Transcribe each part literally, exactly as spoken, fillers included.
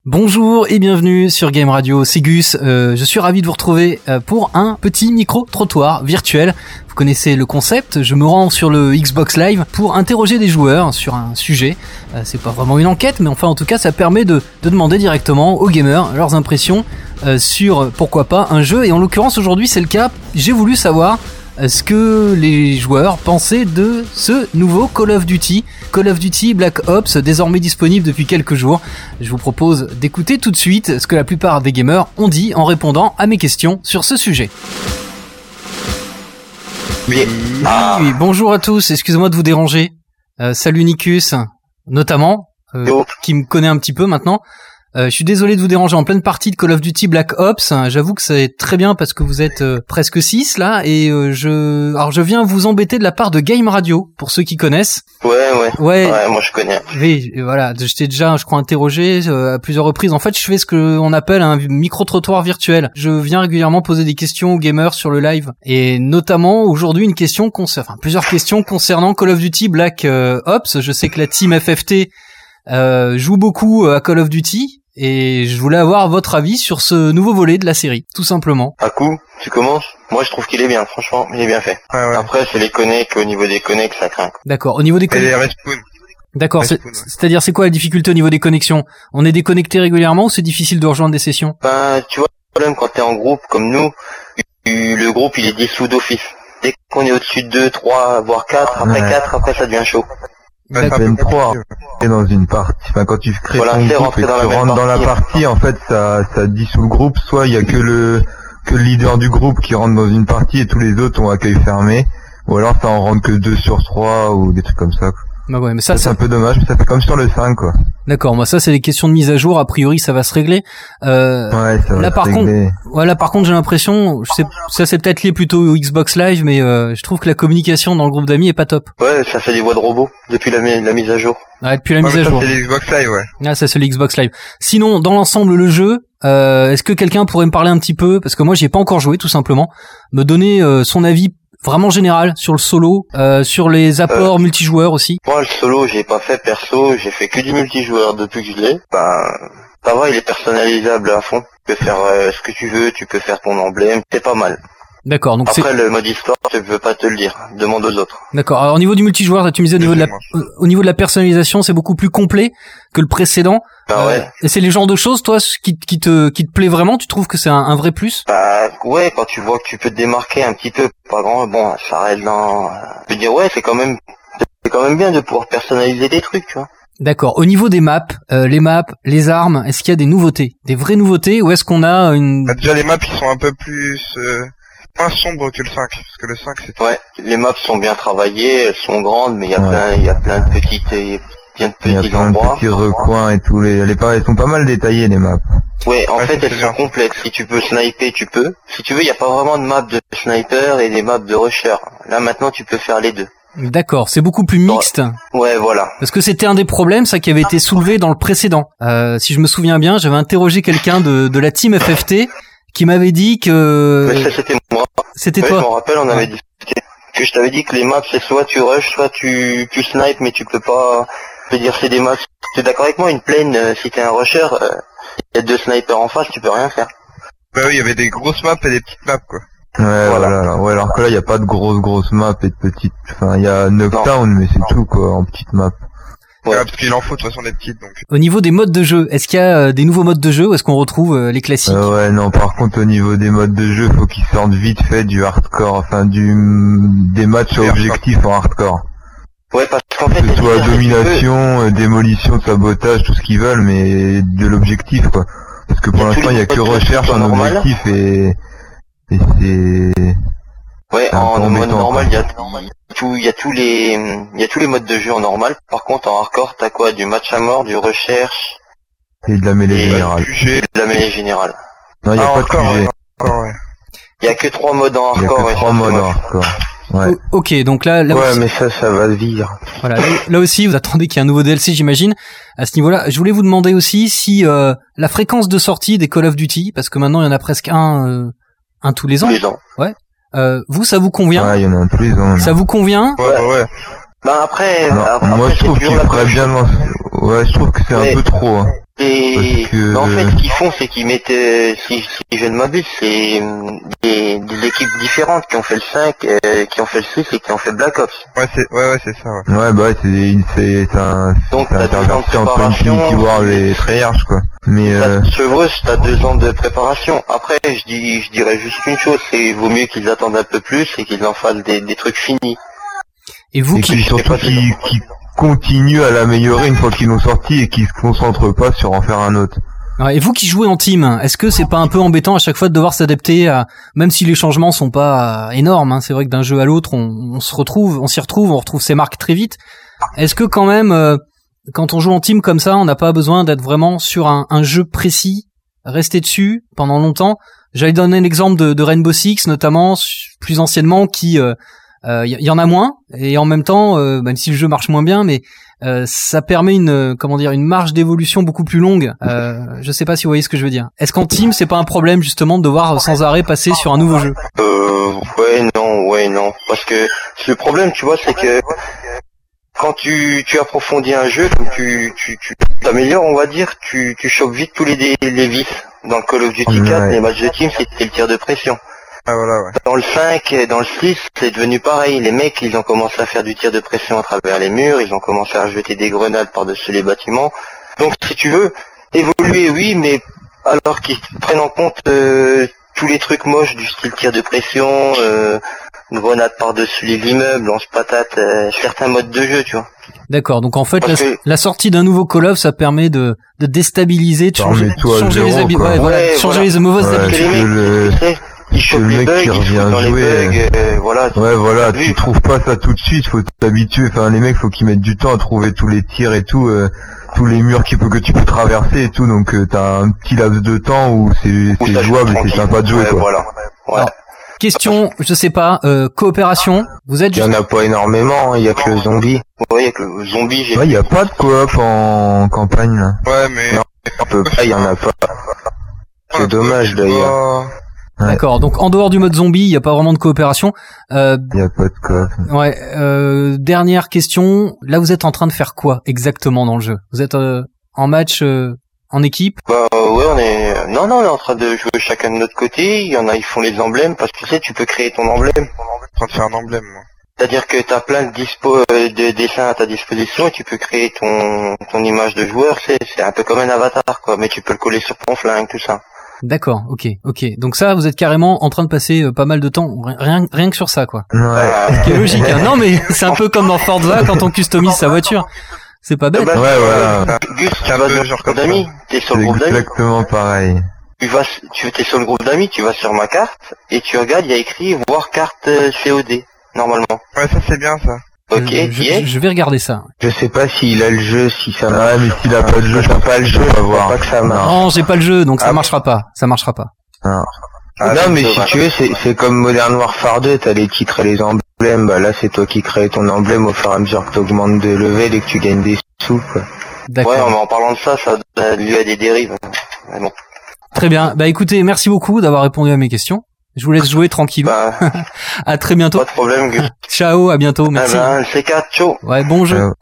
Bonjour et bienvenue sur Game Radio, c'est Gus, euh, je suis ravi de vous retrouver euh, pour un petit micro-trottoir virtuel. Vous connaissez le concept, je me rends sur le Xbox Live pour interroger des joueurs sur un sujet. Euh, c'est pas vraiment une enquête, mais enfin en tout cas ça permet de, de demander directement aux gamers leurs impressions euh, sur, pourquoi pas, un jeu. Et en l'occurrence aujourd'hui c'est le cas, j'ai voulu savoir ce que les joueurs pensaient de ce nouveau Call of Duty, Call of Duty Black Ops, désormais disponible depuis quelques jours. Je vous propose d'écouter tout de suite ce que la plupart des gamers ont dit en répondant à mes questions sur ce sujet. Oui, ah. oui bonjour à tous, excusez-moi de vous déranger. Euh, salut Nicus, notamment, euh, qui me connaît un petit peu maintenant. Euh, je suis désolé de vous déranger en pleine partie de Call of Duty Black Ops. J'avoue que c'est très bien parce que vous êtes euh, presque six là et euh, je alors je viens vous embêter de la part de Game Radio pour ceux qui connaissent. Ouais ouais. Ouais. Ouais, moi je connais. Oui, voilà, je t'ai déjà je crois interrogé euh, à plusieurs reprises. En fait, je fais ce que on appelle un micro-trottoir virtuel. Je viens régulièrement poser des questions aux gamers sur le live et notamment aujourd'hui une question concernant enfin plusieurs questions concernant Call of Duty Black euh, Ops. Je sais que la team F F T euh, joue beaucoup à Call of Duty. Et je voulais avoir votre avis sur ce nouveau volet de la série, tout simplement. À coup, tu commences. Moi, je trouve qu'il est bien, franchement, il est bien fait. Ouais, ouais. Après, c'est les connects, au niveau des connects, ça craint. D'accord, au niveau des connexions. D'accord, c'est, ouais. C'est-à-dire c'est quoi la difficulté au niveau des connexions? On est déconnecté régulièrement ou c'est difficile de rejoindre des sessions? Ben, tu vois, le problème quand t'es en groupe, comme nous, le groupe, il est dissous d'office. Dès qu'on est au-dessus de deux, trois, voire quatre, après ouais. quatre, après ça devient chaud. Ouais, ça même trois et dans une partie. Enfin, quand tu crées voilà, ton groupe et que tu rentres dans la partie, en fait, ça, ça dissout le groupe. Soit il y a que le, que le leader du groupe qui rentre dans une partie et tous les autres ont accueil fermé. Ou alors ça en rentre que deux sur trois ou des trucs comme ça, quoi. Bah ouais, mais ça, ça c'est un peu dommage, mais ça fait comme sur le cinq, quoi. D'accord, moi ça c'est des questions de mise à jour, a priori ça va se régler. Euh, ouais, ça va là se par régler. contre, voilà par contre j'ai l'impression, je sais, ça c'est peut-être lié plutôt au Xbox Live, mais euh, je trouve que la communication dans le groupe d'amis est pas top. Ouais, ça fait des voix de robots depuis la, la mise à jour. Ouais, depuis la ouais, mise à ça, jour. C'est l'Xbox Live, ouais. Ah, ça c'est l'Xbox Live. Sinon, dans l'ensemble le jeu, euh, est-ce que quelqu'un pourrait me parler un petit peu, parce que moi j'y ai pas encore joué tout simplement, me donner euh, son avis vraiment général sur le solo, euh, sur les apports euh, multijoueurs aussi. Moi le solo j'ai pas fait perso, j'ai fait que du multijoueur depuis que je l'ai. Ben ça va, il est personnalisable à fond. Tu peux faire euh, ce que tu veux, tu peux faire ton emblème, c'est pas mal. D'accord, donc après c'est... le mode histoire, je peux pas te le dire, demande aux autres. D'accord. Alors au niveau du multijoueur, tu me disais au niveau de la au niveau de la personnalisation, c'est beaucoup plus complet que le précédent. Bah ouais. Euh, et c'est les genres de choses, toi, qui, qui te qui te plaît vraiment. Tu trouves que c'est un, un vrai plus? Bah ouais, quand tu vois que tu peux te démarquer un petit peu, pas grand, bon, ça reste dans. Je veux dire ouais, c'est quand même c'est quand même bien de pouvoir personnaliser des trucs, tu vois. D'accord. Au niveau des maps, euh, les maps, les armes, est-ce qu'il y a des nouveautés, des vraies nouveautés, ou est-ce qu'on a une? Bah, déjà les maps ils sont un peu plus euh... moins sombre que le cinq, parce que le cinq c'est... Ouais, les maps sont bien travaillées, elles sont grandes, mais il y a ouais. plein, il y a plein de petites, bien de petits endroits. Il y a plein endroits. de petits recoins et tout, les, les, elles sont pas mal détaillées les maps. Ouais, en ouais, fait elles sont complètes, si tu peux sniper, tu peux. Si tu veux, il y a pas vraiment de maps de sniper et des maps de rusher. Là maintenant tu peux faire les deux. D'accord, c'est beaucoup plus mixte. Ouais, voilà. Parce que c'était un des problèmes, ça qui avait été soulevé dans le précédent. Euh, si je me souviens bien, j'avais interrogé quelqu'un de, de la team F F T qui m'avait dit que... Mais ça c'était moi. C'était ouais, toi. Je me rappelle, on avait discuté. Que je t'avais dit que les maps c'est soit tu rush, soit tu, tu snipes, mais tu peux pas... Je veux dire, c'est des maps... T'es d'accord avec moi, une plaine, euh, si t'es un rusher, il euh, y a deux snipers en face, tu peux rien faire. Bah oui, il y avait des grosses maps et des petites maps, quoi. Ouais, voilà. voilà. Ouais, alors que là, il y a pas de grosses grosses maps et de petites... Enfin, il y a Knockdown, mais c'est tout, quoi, en petites maps. Ouais, parce qu'il en faut de toute façon des petites, donc. Au niveau des modes de jeu, est-ce qu'il y a euh, des nouveaux modes de jeu ou est-ce qu'on retrouve euh, les classiques? euh, Ouais, non, par contre, au niveau des modes de jeu, faut qu'ils sortent vite fait du hardcore, enfin, du des matchs objectifs en hardcore. Ouais, parce qu'en fait... Que ce soit domination, euh, démolition, sabotage, tout ce qu'ils veulent, mais de l'objectif, quoi. Parce que pour l'instant, il y a que recherche en objectif et... Et c'est... Ouais, en mode normal, il y a tout, il y a tous les, il y a tous les modes de jeu en normal. Par contre, en hardcore, t'as quoi? Du match à mort, du recherche. Et de la mêlée générale. Et de la mêlée générale. Non, il y a ah, pas encore, de Q G. Encore, ouais. Il y a que trois modes en hardcore. Il y a que trois modes en hardcore. Ouais. O- ok, donc là, là ouais, aussi, mais ça, ça va vivre. Voilà, là, là aussi, vous attendez qu'il y ait un nouveau D L C, j'imagine. À ce niveau-là, je voulais vous demander aussi si euh, la fréquence de sortie des Call of Duty, parce que maintenant il y en a presque un, euh, un tous les ans. Tous les ans. Ouais. Euh, vous, ça vous convient? Ouais, il y en a un tous les ans. Ça vous convient? Ouais, ouais. ouais. Bah après, non, après moi après, je trouve qu'il ferait bien. Ouais, je trouve que c'est mais... un peu trop. Hein. Et que... bah, en fait, ce qu'ils font, c'est qu'ils mettent, euh, si, si je ne m'abuse, c'est euh, des, des équipes différentes qui ont fait le cinq, euh, qui ont fait le six et qui ont fait Black Ops. Ouais, c'est, ouais, ouais, c'est ça, ouais. Ouais, bah ouais, c'est, c'est, c'est un, Donc, c'est t'as deux ans de interverti entre préparation. Infinity War et Treyarch, quoi. Mais, euh... T'as Chevreuse, t'as deux ans de préparation. Après, je dis, je dirais juste une chose, c'est vaut mieux qu'ils attendent un peu plus et qu'ils en fassent des, des trucs finis. Et vous et qui... puis surtout qu'ils, qu'ils continuent à l'améliorer une fois qu'ils l'ont sorti et qu'ils se concentrent pas sur en faire un autre. Ouais, et vous qui jouez en team, est-ce que c'est pas un peu embêtant à chaque fois de devoir s'adapter à, même si les changements sont pas énormes, hein, c'est vrai que d'un jeu à l'autre, on, on se retrouve, on s'y retrouve, on retrouve ses marques très vite. Est-ce que quand même, euh, quand on joue en team comme ça, on n'a pas besoin d'être vraiment sur un, un jeu précis, rester dessus pendant longtemps? J'allais donner l'exemple de, de Rainbow Six, notamment, plus anciennement, qui, euh, il euh, y, y en a moins, et en même temps, euh, même si le jeu marche moins bien, mais euh, ça permet une, euh, comment dire, une marge d'évolution beaucoup plus longue. Euh, je sais pas si vous voyez ce que je veux dire. Est-ce qu'en team, c'est pas un problème justement de devoir sans arrêt passer sur un nouveau jeu? Euh, ouais, non, ouais, non. Parce que le problème, tu vois, c'est que quand tu, tu approfondis un jeu, comme tu, tu, tu t'améliores, on va dire, tu, tu chopes vite tous les, les vices. Dans le Call of Duty quatre, ouais. les matchs de team, c'était le tir de pression. Ah, voilà, ouais. Dans le cinq et dans le six, c'est devenu pareil. Les mecs, ils ont commencé à faire du tir de pression à travers les murs, ils ont commencé à jeter des grenades par-dessus les bâtiments. Donc, si tu veux, évoluer, oui, mais alors qu'ils prennent en compte euh, tous les trucs moches du style tir de pression, euh, grenades par-dessus les immeubles, lance-patate, euh, certains modes de jeu, tu vois. D'accord, donc en fait, la, que... la sortie d'un nouveau Call of, ça permet de, de déstabiliser, de changer, changer zéro, les habitudes, ouais, voilà, ouais, changer voilà. les mauvaises ouais, habitudes. Les mecs, le... tu sais, ils chopent le les mec bugs, qui ils revient foutent dans les jouer, bugs, euh, voilà. Ouais, voilà, tu trouves pas ça tout de suite, faut t'habituer, enfin, les mecs, faut qu'ils mettent du temps à trouver tous les tirs et tout, euh, tous les murs qui peut, que tu peux traverser et tout, donc euh, t'as un petit laps de temps où c'est, c'est jouable et c'est sympa de jouer, ouais, quoi. Voilà. Ouais. Alors, question, je sais pas, euh, coopération, vous êtes Il y juste... en a pas énormément, il y a que le zombie. Ouais, il y a que le zombie, j'ai... Ouais, il y a pas de coop en campagne, là. Ouais, mais... Non, à peu près, il y en a pas. C'est dommage, d'ailleurs. Ouais. D'accord, donc en dehors du mode zombie, il y a pas vraiment de coopération. Euh, Il y a pas de coop. ouais, euh, dernière question, là vous êtes en train de faire quoi exactement dans le jeu? Vous êtes euh, en match euh, en équipe? Bah ouais, on est... Non, non, on est en train de jouer chacun de notre côté. Il y en a, ils font les emblèmes, parce que tu sais, tu peux créer ton emblème. Je suis en train de faire un emblème, moi. C'est-à-dire que t'as plein de dispo, euh, de dessins à ta disposition et tu peux créer ton, ton image de joueur. C'est, c'est un peu comme un avatar, quoi, mais tu peux le coller sur ton flingue, tout ça. D'accord, ok, ok. Donc ça, vous êtes carrément en train de passer euh, pas mal de temps, rien, rien que sur ça, quoi. Ouais. Euh, Ce qui est logique, hein. Non mais c'est un peu comme dans Forza quand on customise sa voiture. C'est pas bête. bah, Ouais, voilà. Gus, tu C'est un vas peu sur genre le comme groupe d'amis, t'es sur C'est le groupe d'amis, exactement pareil. tu vas, tu t'es sur le groupe d'amis, tu vas sur ma carte, et tu regardes, il y a écrit voir carte euh, C O D, normalement. Ouais, ça c'est bien, ça. Ok, je, je, y est. je vais regarder ça. Je sais pas s'il a le jeu, si ça Ouais, mais s'il a pas de jeu, je peux pas le jeu, on va voir. Pas que ça marche. Non, j'ai pas le jeu, donc ça Ah. marchera pas. Ça marchera pas. Non. Ah, non, mais c'est si vrai. tu veux, c'est, c'est comme Modern Warfare deux, t'as les titres et les emblèmes. Bah là, c'est toi qui crées ton emblème au fur et à mesure que t'augmentes de level et que tu gagnes des sous, quoi. D'accord. Ouais, mais en parlant de ça, ça a lieu à des dérives. Mais bon. Très bien. Bah écoutez, merci beaucoup d'avoir répondu à mes questions. Je vous laisse jouer tranquillou. Bah, À très bientôt. pas de problème, Gus. Ciao, à bientôt. Ah Merci. ben, C quatre, ciao. Ouais, bon jeu. Euh,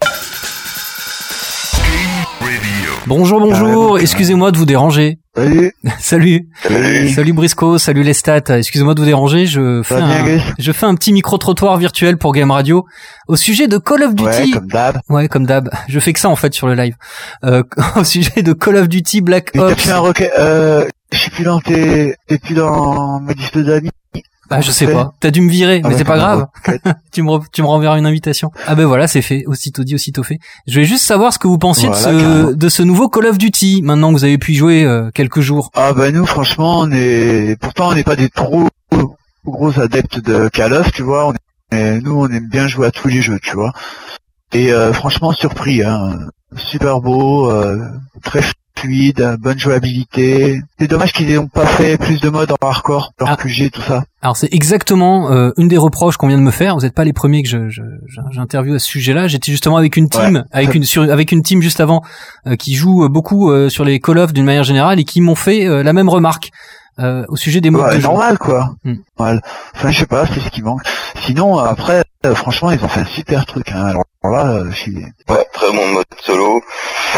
Bonjour, bonjour. Excusez-moi de vous déranger. Salut. Salut. Salut. Salut Briscoe, salut les stats. Excusez-moi de vous déranger, je fais Ça va bien, un, Gus je fais un petit micro-trottoir virtuel pour Game Radio au sujet de Call of Duty. Ouais, comme d'hab. Ouais, comme d'hab. Je fais que ça en fait sur le live. Euh, au sujet de Call of Duty Black Mais t'as Ops. fait un requête, euh, je suis plus dans tes, t'es plus dans ma liste d'amis. Ah, je sais pas. T'as dû me virer, mais Ah ouais, c'est pas comme un grave. tu me re- tu me renverras une invitation. Ah ben voilà, c'est fait. Aussitôt dit, aussitôt fait. Je voulais juste savoir ce que vous pensiez Voilà, de ce carrément. de ce nouveau Call of Duty. Maintenant que vous avez pu y jouer euh, quelques jours. Ah bah nous, franchement, on est, pourtant on n'est pas des trop gros adeptes de Call of, tu vois. On est, nous, on aime bien jouer à tous les jeux, tu vois. Et euh, franchement, surpris, hein. Super beau, euh, très fluide, bonne jouabilité. C'est dommage qu'ils n'aient pas fait plus de modes en hardcore, leur Ah. Q G, tout ça. Alors c'est exactement euh, une des reproches qu'on vient de me faire. Vous n'êtes pas les premiers que je, je, je- j'interviewe à ce sujet-là. J'étais justement avec une team, Ouais. avec une sur, avec une team juste avant euh, qui joue beaucoup euh, sur les Call of d'une manière générale et qui m'ont fait euh, la même remarque euh, au sujet des modes Ouais, de jeu. normal, quoi. Hmm. Normal. Enfin, je sais pas, c'est ce qui manque. Sinon, après, euh, franchement, ils ont fait un super truc, hein. Alors là, euh, je suis... Ouais, très bon mode solo.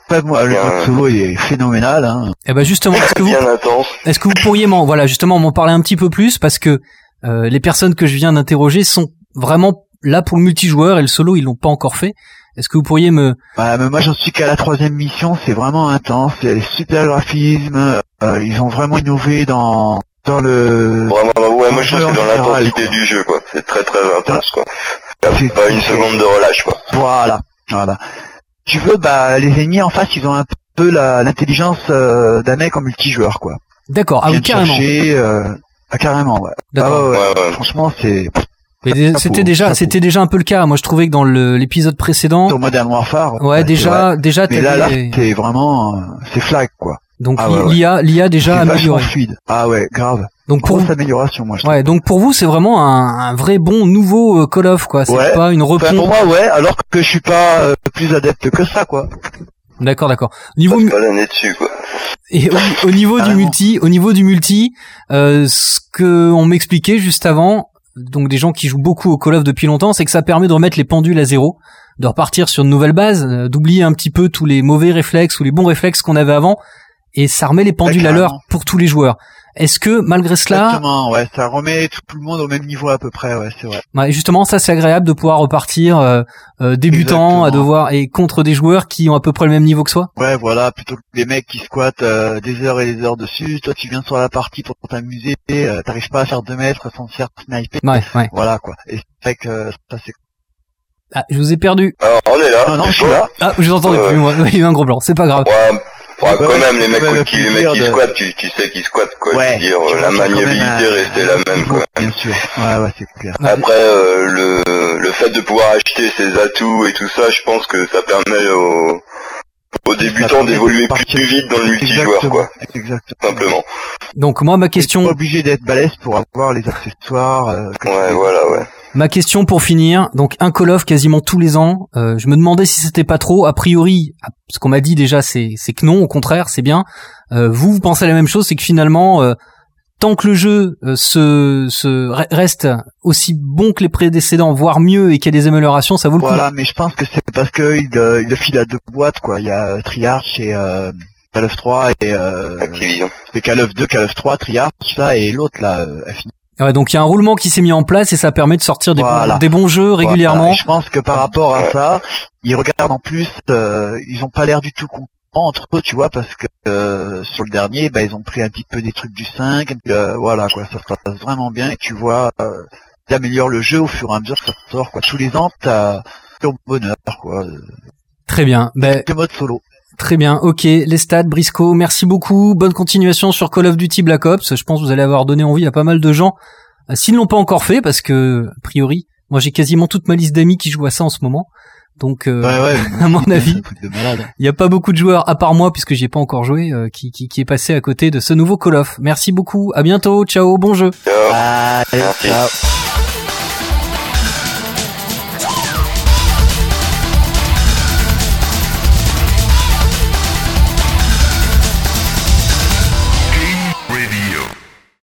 Après, moi, le mode solo il est phénoménal. Hein. Eh ben justement, est-ce que vous, bien intense. est-ce que vous pourriez m'en, voilà, justement, m'en parler un petit peu plus parce que euh, les personnes que je viens d'interroger sont vraiment là pour le multijoueur et le solo ils l'ont pas encore fait. Est-ce que vous pourriez me... Bah, mais moi j'en suis qu'à la troisième mission, c'est vraiment intense, il y a des super graphismes, euh, ils ont vraiment innové dans dans le... Vraiment, ouais, moi je dans trouve que dans le général, l'intensité quoi. du jeu, quoi. C'est très très intense, quoi. Il C'est- y a pas une c'est- seconde de relâche, quoi. Voilà, voilà. Tu veux, bah les ennemis en face, ils ont un peu la l'intelligence euh, d'un mec en multijoueur, quoi. D'accord, ah Ils oui, viennent carrément. chercher, euh, ah, carrément, ouais. D'accord. Ah, ouais, ouais. Ouais, ouais. Franchement, c'est Mais des- c'était déjà, chapeau. c'était déjà un peu le cas. Moi, je trouvais que dans le- l'épisode précédent, sur Modern Warfare. ouais, c'est déjà, vrai. déjà, Mais là, là, t'avais- c'est vraiment, euh, c'est flag, quoi. donc Ah ouais, ouais. l'I A, l'I A déjà C'est vachement amélioré. fluide. Ah ouais, grave. Donc pour Grosse amélioration, moi, je trouve. ouais, donc pour vous, c'est vraiment un, un vrai bon nouveau euh, Call of, quoi. C'est Ouais. pas une Enfin, repompe. pour moi, ouais, alors que je suis pas euh, plus adepte que ça, quoi. D'accord, d'accord. Au niveau Passe pas l'année dessus, quoi. et au, au niveau du Carrément. multi, au niveau du multi, euh, ce que on m'expliquait juste avant, donc des gens qui jouent beaucoup au Call of depuis longtemps, c'est que ça permet de remettre les pendules à zéro, de repartir sur une nouvelle base, euh, d'oublier un petit peu tous les mauvais réflexes ou les bons réflexes qu'on avait avant, et ça remet les pendules Ouais, à l'heure carrément. pour tous les joueurs. Est-ce que malgré cela, Exactement, ouais, ça remet tout le monde au même niveau à peu près, ouais, c'est vrai. ouais, justement, ça c'est agréable de pouvoir repartir euh, euh, débutant, Exactement. à devoir et contre des joueurs qui ont à peu près le même niveau que soi. Ouais, voilà, plutôt que des mecs qui squattent euh, des heures et des heures dessus, toi tu viens sur la partie pour t'amuser, euh, t'arrives pas à faire deux mètres sans te faire sniper. Ouais, ouais. Voilà, quoi. Et c'est vrai que euh, ça c'est... Ah, je vous ai perdu. Alors, on est là. Ah non, je suis Bon. là. Ah, je vous entendais Ouais. plus, moi. Il y a eu un gros blanc. C'est pas grave. Ouais, ouais, Ouais, quand ouais, même, les c'est mecs quand même qui, le les mecs qui plaisir de- squattent, tu, tu sais qu'ils squattent, quoi. Ouais, Je veux dire, tu euh, la vois, quand même maniabilité un- restait la même, quoi. Bien sûr. Ouais, ouais, c'est clair. Ouais. Après, euh, le, le fait de pouvoir acheter ses atouts et tout ça, je pense que ça permet aux, aux débutants permet de d'évoluer plus, partir- plus vite dans le multijoueur, Exactement. quoi. Exactement. Simplement. Donc moi, ma T'es question, pas obligé d'être balèze pour avoir les accessoires. Euh, que tu Ouais, veux. voilà, ouais. ma question pour finir. Donc un Call of quasiment tous les ans. Euh, je me demandais si c'était pas trop. A priori, ce qu'on m'a dit déjà, c'est c'est que non. Au contraire, c'est bien. Euh, vous, vous pensez la même chose, c'est que finalement, euh, tant que le jeu euh, se, se re- reste aussi bon que les précédents, voire mieux, et qu'il y a des améliorations, ça vaut le coup. Voilà, mais je pense que c'est parce que il, euh, il le file à deux boîtes, quoi. Il y a euh, Triarch et euh, Call of trois et euh, Activision. c'est Call of deux, Call of trois, Triarch, là, et l'autre, là, euh, a fini. Ouais, donc il y a un roulement qui s'est mis en place et ça permet de sortir des, Voilà. bons, des bons jeux régulièrement. Voilà. Et je pense que par rapport à Ouais. ça, ils regardent en plus, euh, ils ont pas l'air du tout contents entre eux, tu vois, parce que euh, sur le dernier, bah, ils ont pris un petit peu des trucs du cinq, et puis, euh, voilà, quoi, ça se passe vraiment bien, et tu vois, euh, ils améliorent le jeu au fur et à mesure que ça sort, quoi. Tous les ans, t'as au bonheur, quoi. Très bien. Ben, Le mode solo. très bien. Ok, les stats, Briscoe, merci beaucoup. Bonne continuation sur Call of Duty Black Ops. Je pense que vous allez avoir donné envie à pas mal de gens, euh, s'ils ne l'ont pas encore fait, parce que, a priori, moi j'ai quasiment toute ma liste d'amis qui jouent à ça en ce moment. Donc, euh, Ouais, ouais. à mon avis, C'est un truc de malade. il n'y a pas beaucoup de joueurs, à part moi, puisque j'y ai pas encore joué, euh, qui, qui, qui est passé à côté de ce nouveau Call of. Merci beaucoup. À bientôt. Ciao. Bon jeu. Ciao. Allez, Merci. ciao.